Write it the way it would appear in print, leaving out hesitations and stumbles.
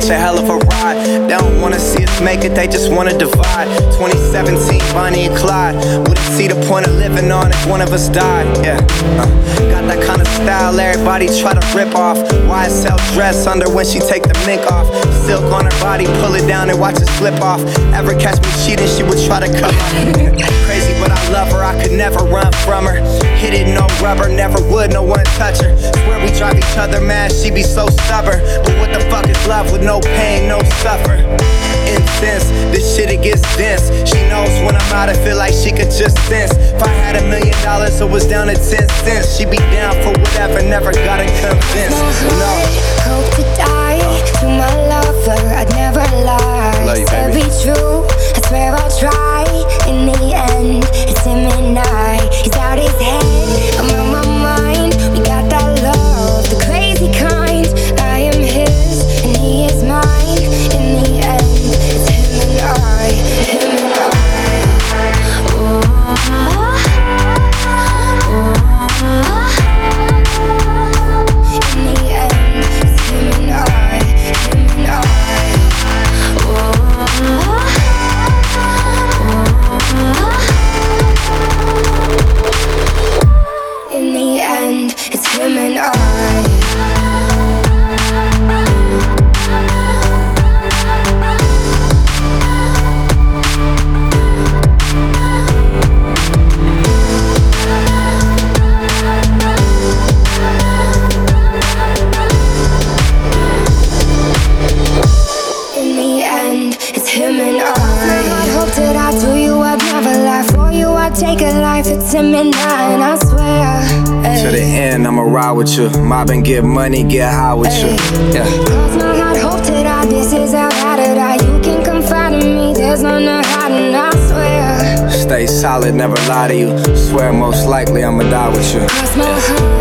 a hell of a ride. They don't wanna see us make it, they just wanna divide. 2017, Bonnie and Clyde. Wouldn't see the point of living on if one of us died. Yeah, got that kind of style everybody try to rip off. YSL dress under when she take the mink off. Silk on her body, pull it down and watch it slip off. Ever catch me cheating, she would try to come up. Crazy, but I love her, I could never run from her. Hit it, no rubber, never would, no one touch her. Swear we drive each other mad, she be so stubborn. But what the fuck is love with no pain, no suffer? Intense, this shit it gets dense. She knows when I'm out, I feel like she could just sense. If I had $1 million, it was down to 10 cents. She be down for whatever, never gotta convince. No. Hope to die to my lover, I'd never lie. Love you, To baby. be true, I swear I'll try. In the end, it's him and I. He's out his head, I'm on my mind. We got that love, the crazy kind. I am his, and he is mine. In the end, it's him and I. Him and I. Oh. In the end, it's him and I. Him and I. In the end, it's him and I. In the end, it's him and I hope that I do you, I'd never lie. For you, I'd take a life. It's him and I swear. To the end, I'ma ride with you. Mob and get money, get high with you. Yeah. Cross my heart, hope to die. This is how I did I. You can confide in me. There's no hiding, I swear. Stay solid, never lie to you. Swear most likely I'ma die with you. Cross my heart.